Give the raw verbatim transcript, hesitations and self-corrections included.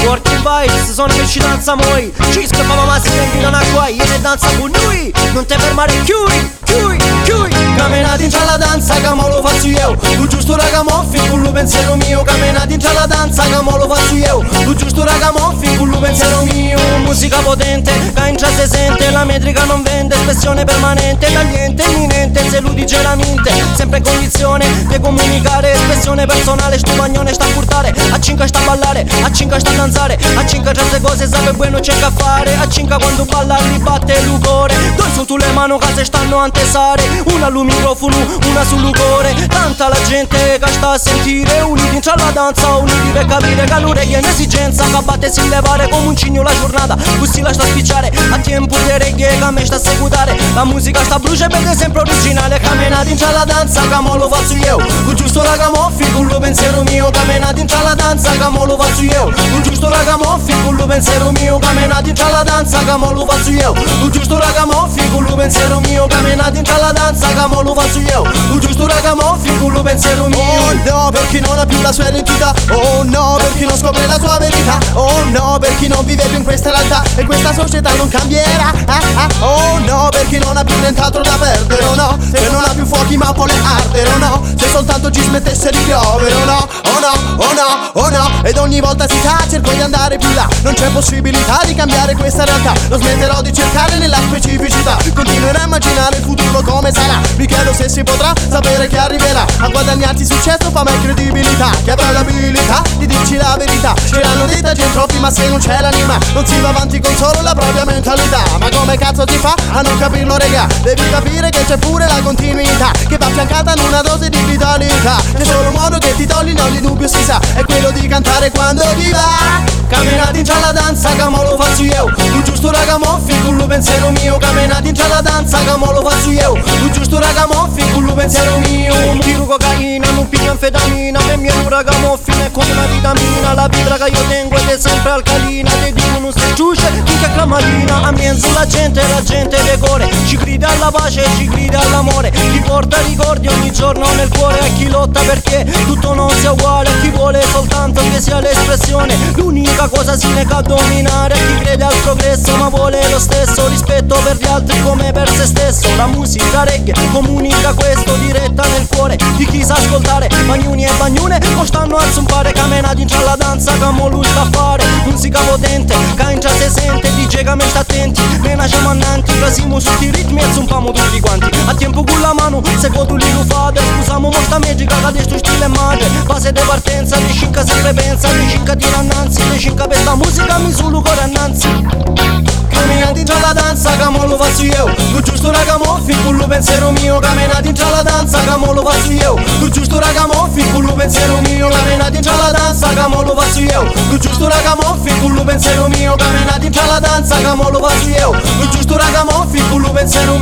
Working vibes, sono che ci danza moi. Ci scappava ma si sente una guai. E ne danza con lui, non te fermare, chiui, chiui, chiui. Camminati in già la danza, che mo lo faccio io. Tu giusto raga moffi, con lo pensiero mio. Camminati in già la danza, che mo lo faccio io. Tu giusto raga moffi, con lo pensiero mio. Musica potente, che in già si sente. La metrica non vende, espressione permanente. Da niente, imminente, se lui dice la mente. Sempre in condizione di comunicare. Espressione personale, sto bagnone sta a curtare. A cinque sta a ballare, a cinque sta a danzare. A cinque certe cose sape bueno c'è che fare. A cinque quando balla ribatte l'ucore. Due su tu le mano che se stanno a antesare. Una al microfono, una sull'ucore. Tanta la gente che sta a sentire. Uniti in la danza, uniti per capire che l'orecchia è un'esigenza. Che batte si levare come un cigno la giornata. Così la sta spicciare. A tempo di reggae che me sta a seguitare. La musica sta brucia per sempre originale. Camminati in la danza, che mo lo faccio io. Tu giusto raga moffi, con lo pensiero mio. Camminati in la danza, che mo lo faccio io. Tu giusto raga moffi, con lo pensiero mio. Camminati in la danza, che mo lo faccio io. Tu giusto raga moffi, con lo pensiero mio. Camminati in la danza, che mo lo faccio io. Tu giusto raga moffi, con lo pensiero mio. Oh no, per chi non ha più la sua identità. Oh no, per chi non scopre la sua verità. Oh no, per chi non vive più in questa realtà. E questa società non cambierà. ah, ah. Oh no, per chi non ha più nient'altro da perdere. Oh no, se non ha più fuochi ma vuole ardere. Oh no, se soltanto ci smettesse di piovere. Oh no, oh no, oh no, oh no. Ed ogni volta si sa, cerco di andare più là. Non c'è possibilità di cambiare questa realtà. Non smetterò di cercare nella specificità. Continuerò a immaginare il futuro come sarà. Mi chiedo se si potrà sapere che arriverà a guadagnarsi successo, fama e credibilità. Che avrà l'abilità di dirci la verità. C'erano dei taggi troppi ma se non c'è l'anima non si va avanti con solo la propria mentalità. Ma come cazzo si fa a non capirlo regà? Devi capire che c'è pure la continuità che va affiancata in una dose di vitalità. C'è solo un modo che ti togli, ogni dubbio si sa, è quello di cantare quando ti va. Camminati in la danza, che mo lo faccio io. Tu giusto raga moffi, con lo pensiero mio. Camminati in la danza, che mo lo faccio io. Tu giusto raga moffi, con lo pensiero mio. Non tiro cocaina, non piglio anfetamina. Per me un raga moffi è come una vitamina. La vibra che io tengo ed è sempre alcalina. Ti dico non si giuce, finché clamadina. A mezzo la gente, la gente decore. Ci grida alla pace, ci grida all'amore. Chi porta ricordi ogni giorno nel cuore. A chi lotta perché tutto non sia uguale. A chi vuole soltanto che sia l'espressione. L'unica cosa si nega a dominare. A chi crede al progresso ma vuole lo stesso rispetto per gli altri come per se stesso. La musica reggae comunica questo diretta nel cuore di chi sa ascoltare. Bagnuni e bagnune o stanno a zumpare. Camminati in la danza, che mo lui sta a fare. Musica potente, che in già si sente. Dice che me sta attenti, ne nasciamo annanti. Crasiamo su sti ritmi e zumpamo tutti quanti. A tempo con la mano, se tu li lo fate. Scusiamo molta magica, che adesso stile madre. Base di partenza, di cinque sempre pensa. Di cinque tira annanzi, di cinque per sta musica mi sul cuore annanzi. Camminati in la danza, che mo lo faccio io. Tu giusto raga moffi, con lo pensiero mio. Camminati in la danza, che mo lo faccio io. Tu giusto raga moffi, con lo pensiero mio. Camminati in la danza, che mo lo faccio io. Tu giusto raga moffi, con lo pensiero mio. Camminati in la danza, che mo lo faccio io. Tu giusto raga moffi, con lo pensiero mio.